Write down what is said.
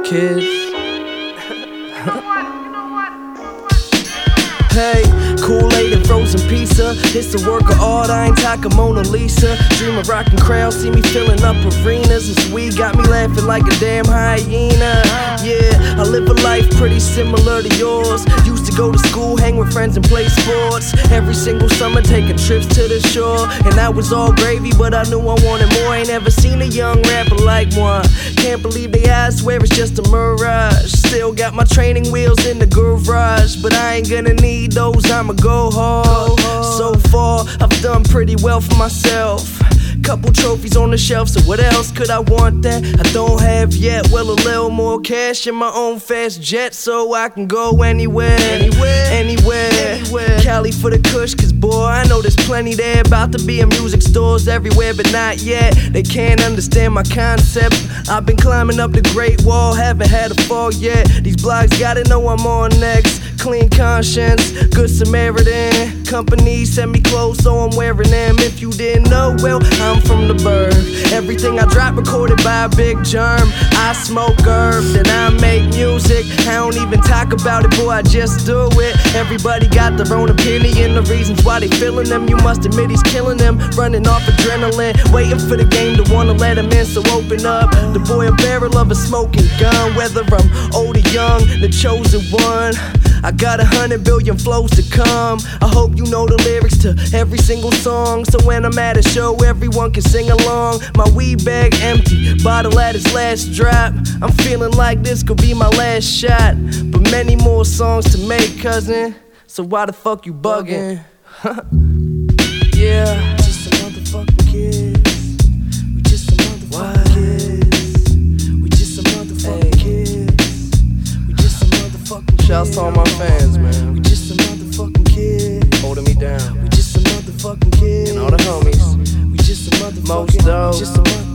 kids. Hey, Kool-Aid and frozen pizza. It's a work of art, I ain't talking Mona Lisa. Dream of rocking crowds, see me filling up arenas. This weed got me laughing like a damn hyena. Yeah, I live a life pretty similar to yours. Used to go to school, hang with friends and play sports. Every single summer taking trips to the shore. And that was all gravy, but I knew I wanted more. Ain't ever seen a young rapper like one. Can't believe they asked swear it's just a mirage. Still got my training wheels in the garage, but I ain't gonna need those, I'ma go hard. So far, I've done pretty well for myself. Couple trophies on the shelf, so what else could I want that I don't have yet? Well, a little more cash in my own fast jet, so I can go anywhere. Cali for the kush, cause boy, I know there's plenty there. About to be in music stores everywhere, but not yet. They can't understand my concept. I've been climbing up the Great Wall, haven't had a fall yet. These blogs gotta know I'm on next. Clean conscience, good Samaritan. Company send me clothes, so I'm wearing them. If you didn't know, well, I'm from the burg. Everything I drop recorded by a big germ. I smoke herb, then I make music. I don't even talk about it, boy, I just do it. Everybody got their own opinion, the reasons why they feeling them. You must admit he's killing them, running off adrenaline, waiting for the game to wanna let him in, so open up. The boy a barrel of a smoking gun, whether I'm old or young, the chosen one. I got 100 billion flows to come. I hope you know the lyrics to every single song, so when I'm at a show, everyone can sing along. My weed bag empty, bottle at its last drop. I'm feeling like this could be my last shot, but many more songs to make, cousin. So why the fuck you bugging? Yeah, just some motherfucking kids. We just some motherfucking kids. We just some motherfucking kids. We just some motherfucking kids. Shouts to all my fans, man. We just some motherfucking kids. Holding me down. We just some motherfucking kids. And all the homies. We just some motherfucking kids. Most dope.